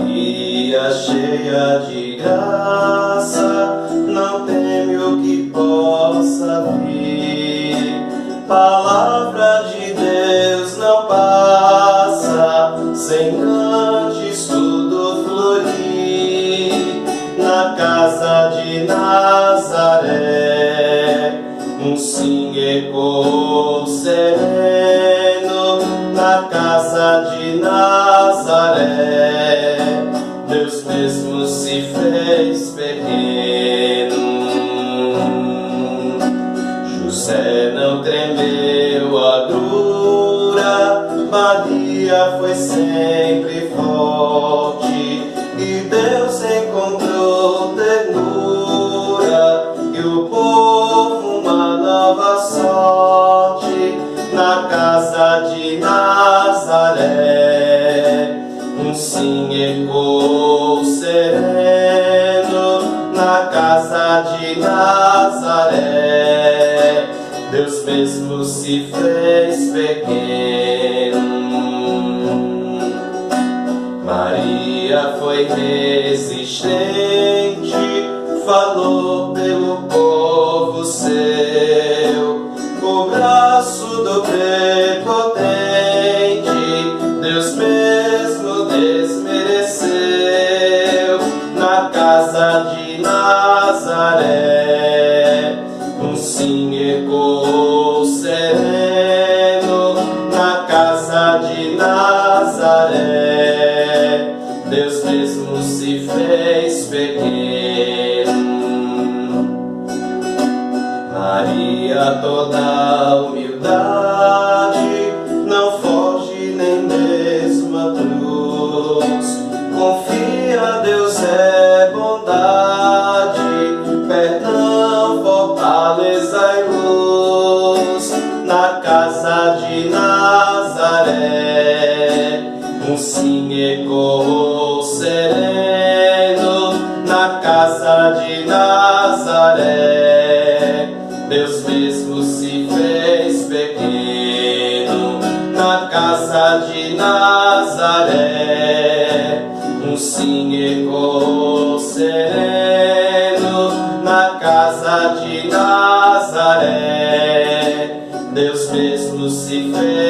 Maria, cheia de graça, não teme o que possa vir. Palavra de Deus não passa sem antes tudo florir. Na casa de Nazaré, um sim ecoou sereno. Na casa de Nazaré, Deus mesmo se fez pequeno. José não tremeu agora, Maria foi sempre forte, e Deus encontrou ternura, e o povo uma nova sorte. Na casa de Nazaré, um sim ecoou sereno. Na casa de Nazaré, Deus mesmo se fez pequeno. Maria foi resistente, falou pelo povo seu. O braço do prepotente, Deus mesmo desmereceu. Na casa de Nazaré, um sim ecoou sereno. Na casa de Nazaré, Deus mesmo se fez pequeno. Maria, toda humildade, não foge nem mesmo a cruz. Confia, Deus é bondade, perdão, fortaleza e luz. Na casa de Nazaré, um sim ecoou sereno. Na casa de Nazaré, Deus mesmo se fez pequeno. Na casa de Nazaré, um sim ecoou sereno. Na casa de Nazaré, Deus mesmo se fez